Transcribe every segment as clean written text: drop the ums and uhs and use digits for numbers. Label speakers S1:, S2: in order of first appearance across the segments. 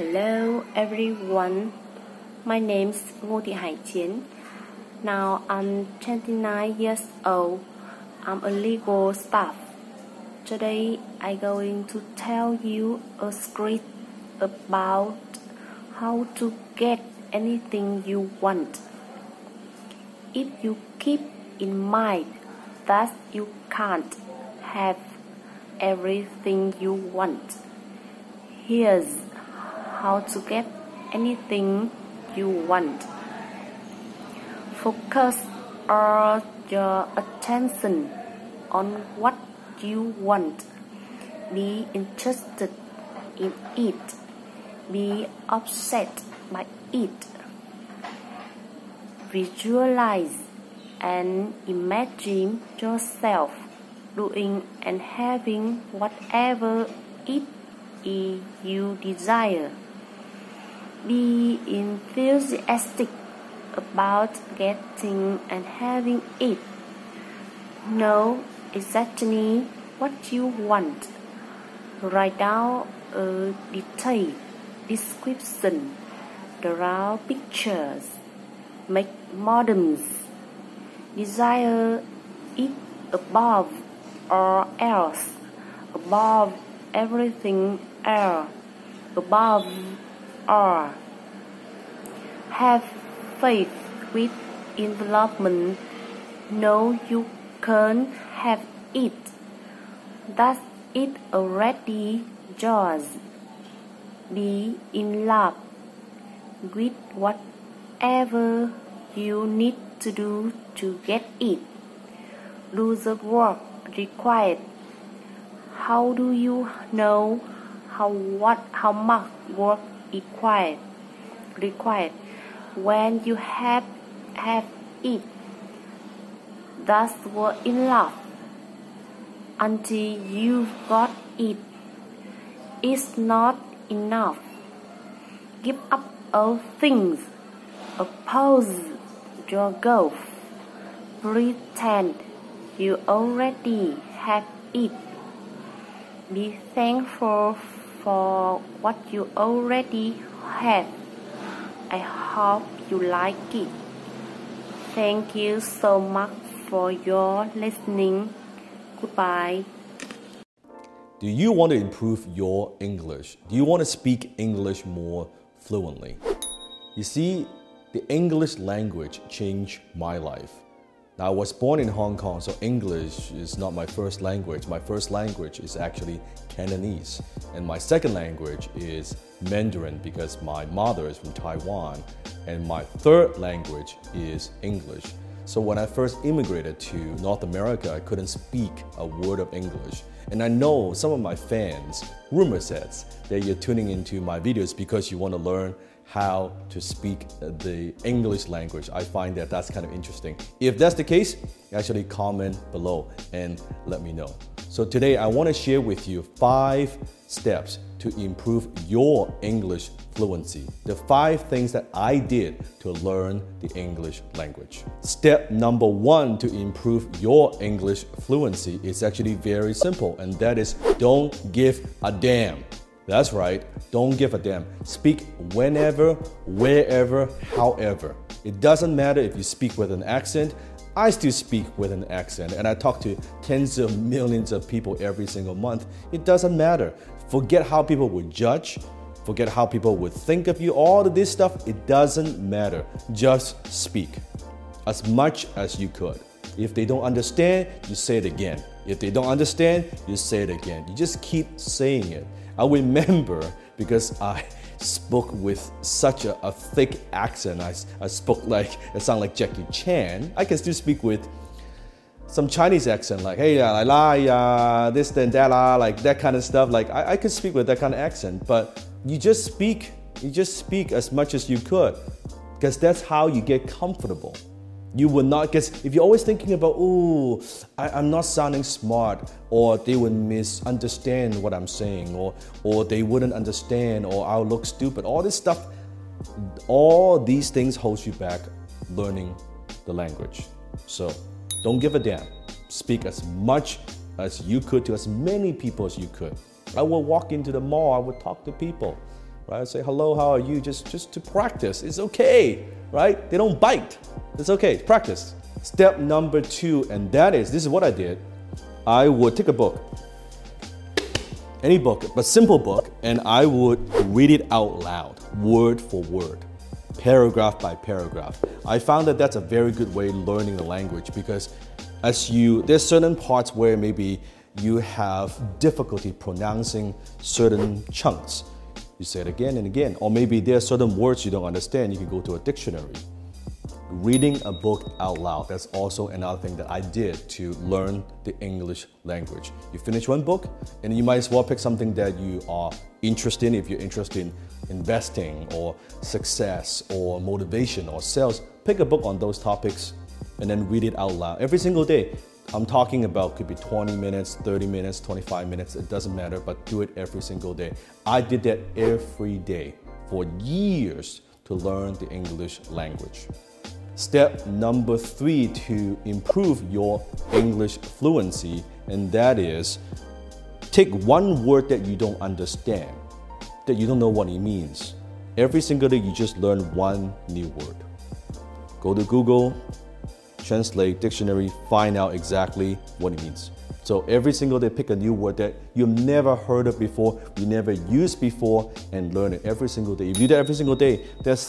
S1: Hello everyone, my name's Ngô Thị Hải Chiến. Now I'm 29 years old. I'm a legal staff. Today I'm going to tell you a script about how to get anything you want. If you keep in mind that you can't have everything you want, here's how to get anything you want. Focus all your attention on what you want. Be interested in it. Be obsessed by it. Visualize and imagine yourself doing and having whatever it is you desire. Be enthusiastic about getting and having it. Know exactly what you want. Write down a detailed description. Draw pictures. Make models. Desire it above all else. Above everything else. Above all. Have faith with development. Know you can have it. That it already yours. Be in love with whatever you need to do to get it. Do the work required. How do you know how much work required when you have it? That's what in love until you've got it. It's not enough. Give up all things. Oppose your goal. Pretend you already have it. Be thankful for what you already have. I hope you like it. Thank you so much for your listening. Goodbye.
S2: Do you want to improve your English? Do you want to speak English more fluently? You see, the English language changed my life. Now, I was born in Hong Kong, so English is not my first language. My first language is actually Cantonese. And my second language is Mandarin because my mother is from Taiwan. And my third language is English. So when I first immigrated to North America, I couldn't speak a word of English. And I know some of my fans, rumor says, that you're tuning into my videos because you want to learn how to speak the English language. I find that that's kind of interesting. If that's the case, actually comment below and let me know. So today I want to share with you 5 steps to improve your English fluency. The 5 things that I did to learn the English language. Step number 1 to improve your English fluency is actually very simple, and that is don't give a damn. That's right, don't give a damn. Speak whenever, wherever, however. It doesn't matter if you speak with an accent. I still speak with an accent, and I talk to tens of millions of people every single month. It doesn't matter. Forget how people would judge. Forget how people would think of you. All of this stuff, it doesn't matter. Just speak as much as you could. If they don't understand, you say it again. If they don't understand, you say it again. You just keep saying it. I remember because I spoke with such a thick accent. I spoke like, it sounded like Jackie Chan. I can still speak with some Chinese accent, like, hey, this and that, like that kind of stuff. Like, I could speak with that kind of accent, but you just speak as much as you could, because that's how you get comfortable. You will not, because if you're always thinking about, oh, I'm not sounding smart, or they would misunderstand what I'm saying, or they wouldn't understand, or I'll look stupid, all this stuff, all these things hold you back learning the language. So don't give a damn. Speak as much as you could to as many people as you could. I will walk into the mall, I would talk to people. right? Say hello, how are you? Just to practice. It's okay, right? They don't bite. It's okay, practice. Step number 2, and this is what I did. I would take a book, any book, but simple book, and I would read it out loud, word for word, paragraph by paragraph. I found that that's a very good way learning the language, because there's certain parts where maybe you have difficulty pronouncing certain chunks. You say it again and again, or maybe there are certain words you don't understand. You can go to a dictionary. Reading a book out loud, that's also another thing that I did to learn the English language. You finish one book, and you might as well pick something that you are interested in. If you're interested in investing or success or motivation or sales, pick a book on those topics and then read it out loud every single day. I'm talking about could be 20 minutes, 30 minutes, 25 minutes, it doesn't matter, but do it every single day. I did that every day for years to learn the English language. Step number 3 to improve your English fluency, and that is take one word that you don't understand, that you don't know what it means. Every single day you just learn one new word. Go to Google, translate, dictionary, find out exactly what it means. So every single day pick a new word that you've never heard of before, you never used before, and learn it every single day. If you do that every single day, that's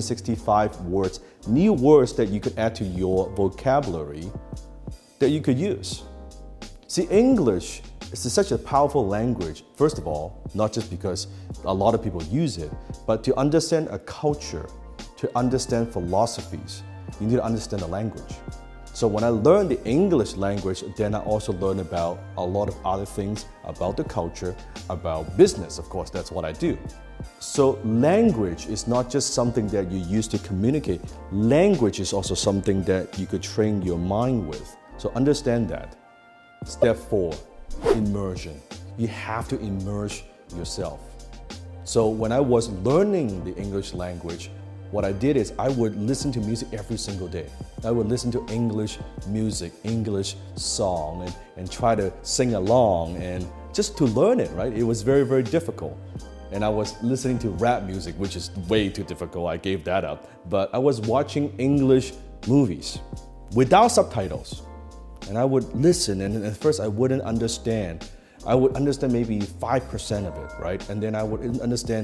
S2: 365 words, new words that you could add to your vocabulary that you could use. See, English is such a powerful language, first of all, not just because a lot of people use it, but to understand a culture, to understand philosophies, you need to understand the language. So when I learned the English language, then I also learned about a lot of other things about the culture, about business. Of course, that's what I do. So language is not just something that you use to communicate. Language is also something that you could train your mind with. So understand that. Step 4, immersion. You have to immerse yourself. So when I was learning the English language, what I did is I would listen to music every single day. I would listen to English music, English song, and try to sing along and just to learn it, right? It was very, very difficult. And I was listening to rap music, which is way too difficult. I gave that up. But I was watching English movies without subtitles. And I would listen, and at first I wouldn't understand. I would understand maybe 5% of it, right? And then I would understand,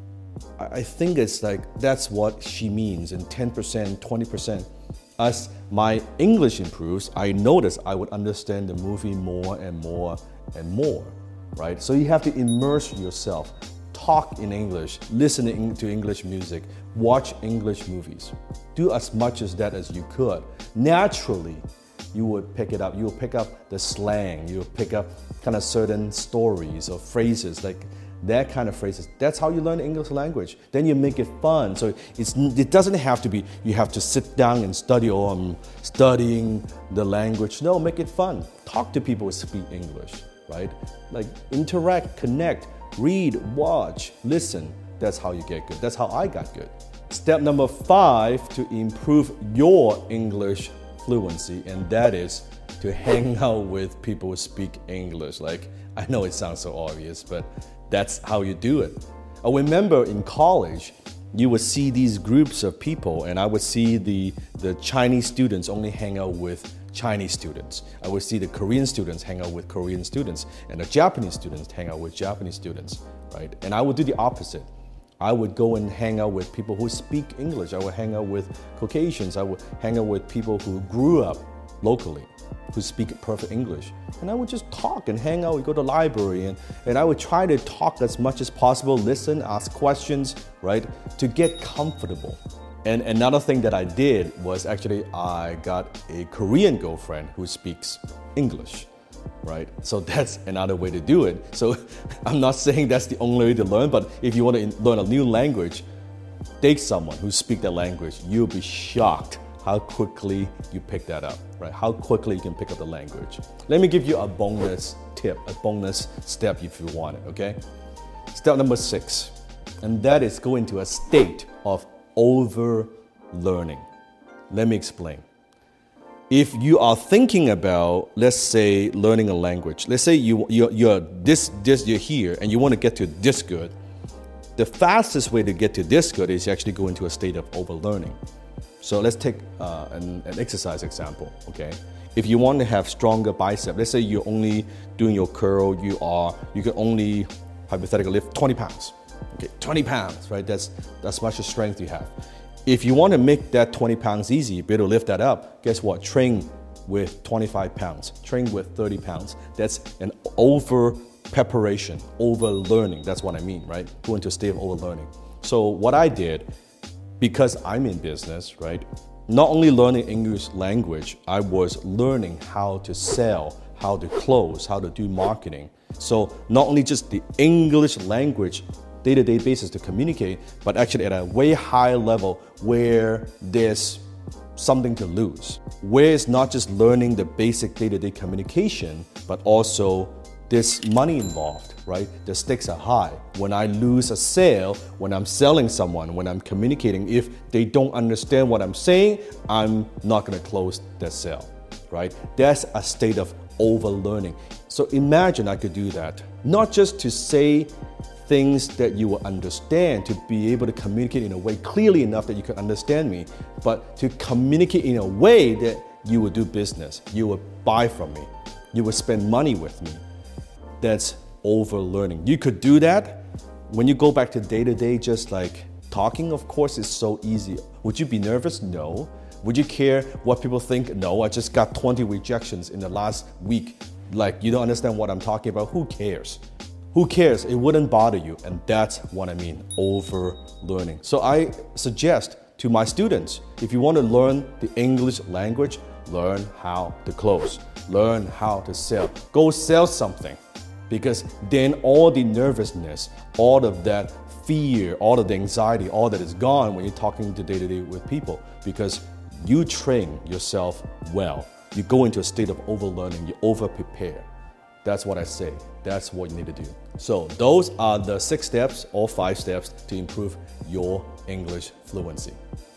S2: I think it's like, that's what she means, and 10%, 20%. As my English improves, I noticed I would understand the movie more and more and more, right? So you have to immerse yourself. Talk in English, listen to English music, watch English movies. Do as much as that as you could. Naturally, you would pick it up. You will pick up the slang. You will pick up kind of certain stories or phrases, like that kind of phrases. That's how you learn the English language. Then you make it fun. So it doesn't have to be, you have to sit down and study, oh, I'm studying the language. No, make it fun. Talk to people who speak English, right? Like interact, connect, read, watch, listen. That's how you get good. That's how I got good. Step number 5 to improve your English fluency, and that is to hang out with people who speak English. Like, I know it sounds so obvious, but that's how you do it. I remember in college, you would see these groups of people, and I would see the Chinese students only hang out with Chinese students. I would see the Korean students hang out with Korean students, and the Japanese students hang out with Japanese students, right? And I would do the opposite. I would go and hang out with people who speak English. I would hang out with Caucasians. I would hang out with people who grew up locally, who speak perfect English. And I would just talk and hang out. We go to the library, and I would try to talk as much as possible, listen, ask questions, right, to get comfortable. And another thing that I did was actually I got a Korean girlfriend who speaks English, right? So that's another way to do it. So I'm not saying that's the only way to learn, but if you want to learn a new language, date someone who speaks that language. You'll be shocked how quickly you pick that up, right? How quickly you can pick up the language. Let me give you a bonus tip, a bonus step if you want it, okay? Step number 6, and that is go into a state of over-learning. Let me explain. If you are thinking about, let's say, learning a language, let's say you're here and you want to get to this good, the fastest way to get to this good is actually go into a state of overlearning. So let's take an exercise example, okay? If you want to have stronger bicep, let's say you're only doing your curl, you can only hypothetically lift 20 pounds. Okay, 20 pounds, right? That's much strength you have. If you want to make that 20 pounds easy, be able to lift that up, guess what? Train with 25 pounds, train with 30 pounds. That's an over preparation, over learning. That's what I mean, right? Go into a state of over learning. So what I did, because I'm in business, right? Not only learning English language, I was learning how to sell, how to close, how to do marketing. So not only just the English language day-to-day basis to communicate, but actually at a way higher level where there's something to lose. Where it's not just learning the basic day-to-day communication, but also there's money involved, right? The stakes are high. When I lose a sale, when I'm selling someone, when I'm communicating, if they don't understand what I'm saying, I'm not gonna close that sale, right? That's a state of overlearning. So imagine I could do that, not just to say things that you will understand, to be able to communicate in a way clearly enough that you can understand me, but to communicate in a way that you will do business, you will buy from me, you will spend money with me. That's overlearning. You could do that when you go back to day-to-day, just like talking, of course, is so easy. Would you be nervous? No. Would you care what people think? No, I just got 20 rejections in the last week. Like, you don't understand what I'm talking about. Who cares? Who cares? It wouldn't bother you. And that's what I mean, overlearning. So I suggest to my students, if you want to learn the English language, learn how to close, learn how to sell. Go sell something. Because then all the nervousness, all of that fear, all of the anxiety, all that is gone when you're talking to day-to-day with people. Because you train yourself well. You go into a state of overlearning, you over-prepare. That's what I say. That's what you need to do. So those are the 6 steps or 5 steps to improve your English fluency.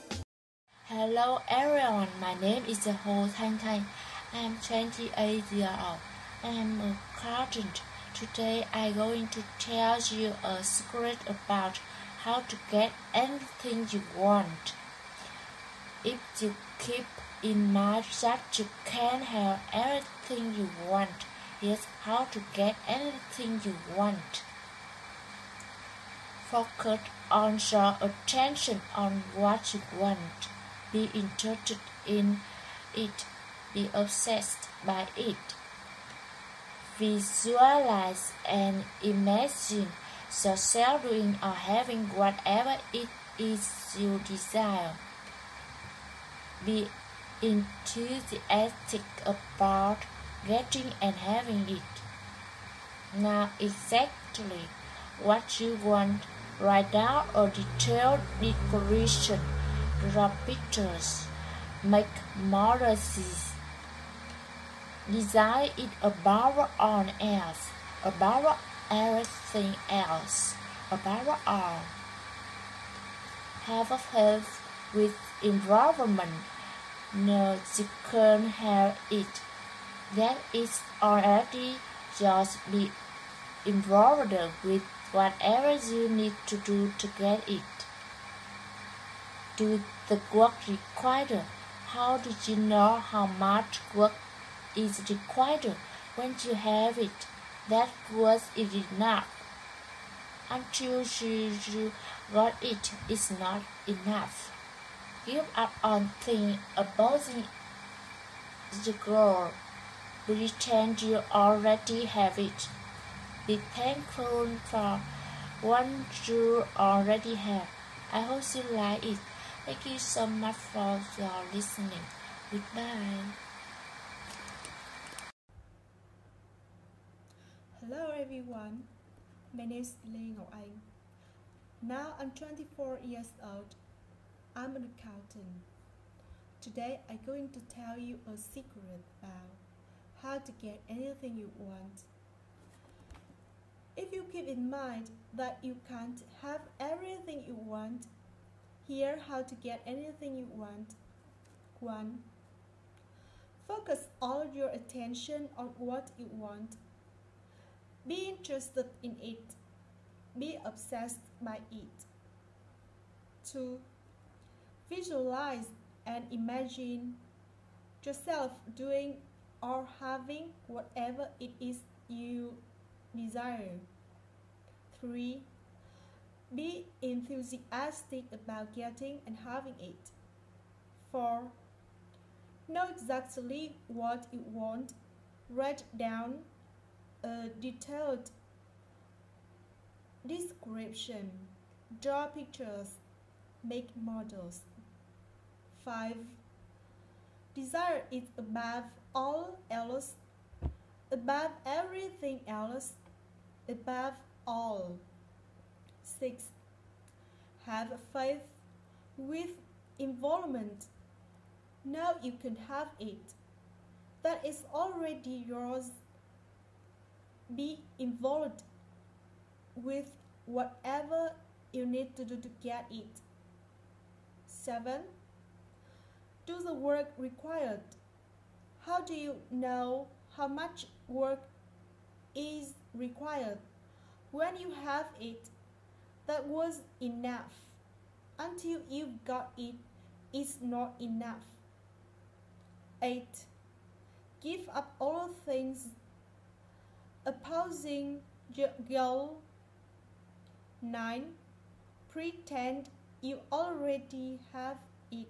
S3: Hello everyone, my name is Ho Thanh Thanh. I am 28 years old. I am a accountant. Today I'm going to tell you a secret about how to get anything you want. If you keep in mind that you can have everything you want, here's how to get anything you want. Focus on your attention on what you want. Be interested in it. Be obsessed by it. Visualize and imagine yourself doing or having whatever it is you desire. Be enthusiastic about getting and having it. Now exactly what you want. Write down a detailed declaration. Draw pictures. Make models. Design it above all else, above everything else, above all. Have a faith with environment. No, you can't have it. That is already yours. Be involved with whatever you need to do to get it. Do the work required. How do you know how much work is required? When you have it, that work is enough. Until you got it, it's not enough. Give up on things opposing the goal. Pretend you already have it. Be thankful for what you already have. I hope you like it. Thank you so much for your listening. Goodbye.
S4: Hello everyone, my name is Lê Ngọc Anh. Now I'm 24 years old. I'm an accountant. Today I'm going to tell you a secret about how to get anything you want. If you keep in mind that you can't have everything you want, here how to get anything you want. 1. Focus all your attention on what you want. Be interested in it. be obsessed by it. 2. Visualize and imagine yourself doing or having whatever it is you desire. 3. Be enthusiastic about getting and having it. 4. Know exactly what you want. Write down a detailed description. Draw pictures. Make models. 5. Desire it above all else, above everything else, above all. 6. Have faith with involvement. Know you can have it. That is already yours. Be involved with whatever you need to do to get it. 7. Do the work required. How do you know how much work is required? When you have it, that was enough. Until you've got it, it's not enough. 8. Give up all things opposing your goal. 9. Pretend you already have it.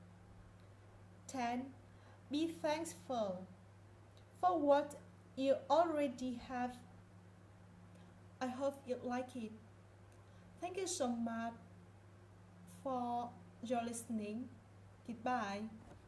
S4: 10. Be thankful for what you already have. I hope you like it. Thank you so much for your listening. Goodbye.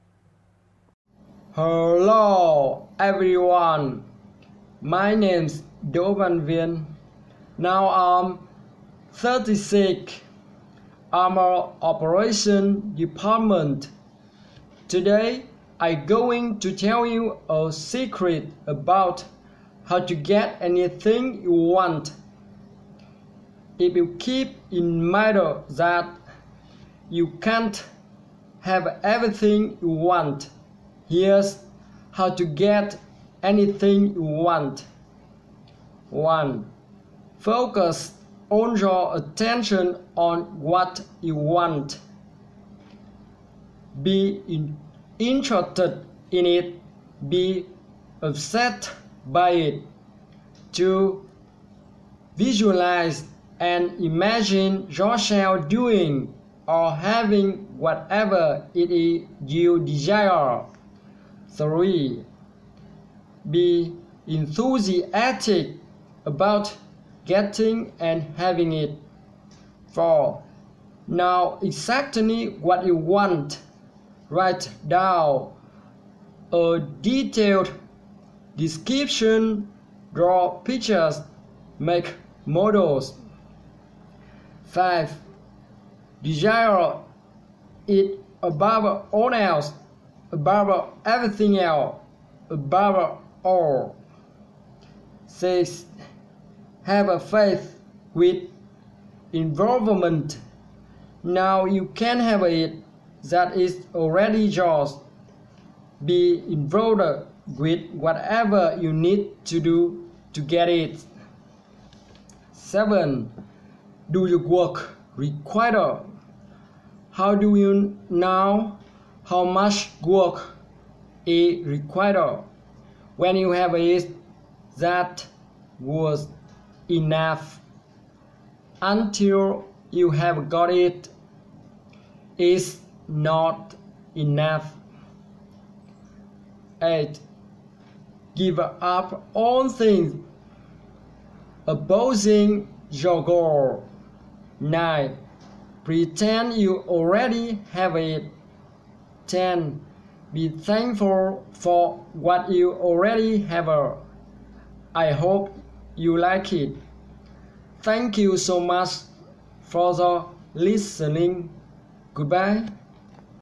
S5: Hello everyone, my name's Đỗ Văn Viên. Now I'm 36. I'm an operation department. Today I'm going to tell you a secret about how to get anything you want. If you keep in mind that you can't have everything you want, here's how to get anything you want. 1. Focus on your attention on what you want. Be interested in it. Be upset by it. 2. Visualize and imagine yourself doing or having whatever it is you desire. 3. Be enthusiastic about getting and having it. 4. Know exactly what you want. Write down a detailed description. Draw pictures. Make models. 5. Desire it above all else, above everything else, above all. 6. Have a faith with involvement. Now you can have it. That is already yours. Be involved with whatever you need to do to get it. 7. Do your work required. How do you know how much work is required? When you have it, that was enough. Until you have got it, it's not enough. 8. Give up all things opposing your goal. 9. Pretend you already have it. 10. Be thankful for what you already have. I hope you like it. Thank you so much for the listening. Goodbye.